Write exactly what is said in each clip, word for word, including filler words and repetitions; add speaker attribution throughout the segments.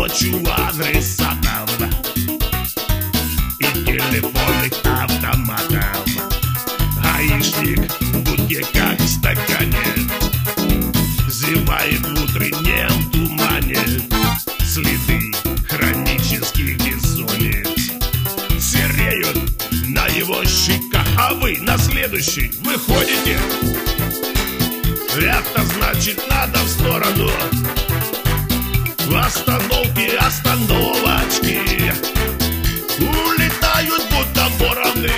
Speaker 1: ночью адресатов и телефонных автоматов. Гаишник в будке, как в стакане, зевает в утреннем тумане. Следы хронических бессонниц сереют на его щеках, а вы на следующий выходите. Это значит, надо в сторону. Остановки, остановочки улетают, будто вороны.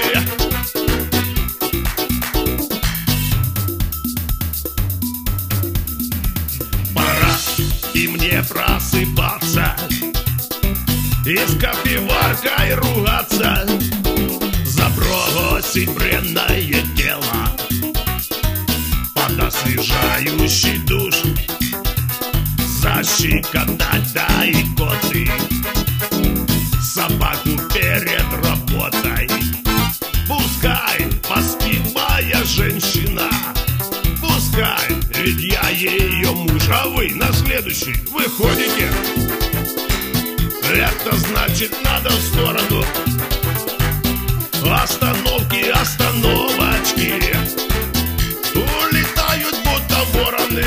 Speaker 1: Пора и мне просыпаться и с кофеваркой ругаться, забросить бренное тело под освежающий душ, защекотать да икоты собаку перед работой. Пускай поспит моя женщина, пускай, ведь я ее муж. А вы на следующий выходите. Это значит, надо в сторону. Остановки, остановочки улетают, будто вороны.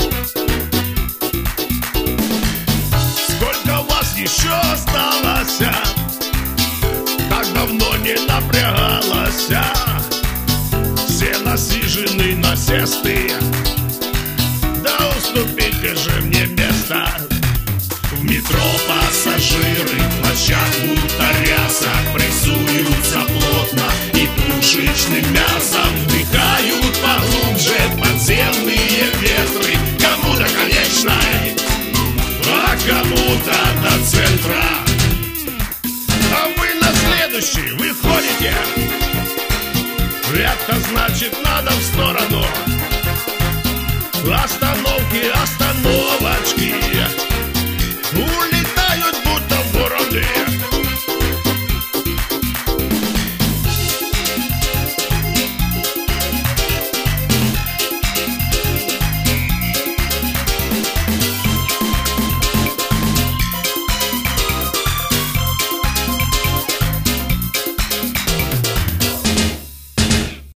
Speaker 1: Сколько вас еще осталось? Так давно не напрягалась. Все насижены насесты, да уступите же мне место. В метро пассажиры в плащах уторясах прессуются плотно и пушечным мясом вдыхают поглубже подземные ветры. Кому-то конечной, а кому-то до центра. А вы на следующий выходите. Это значит, надо в сторону. Оставайтесь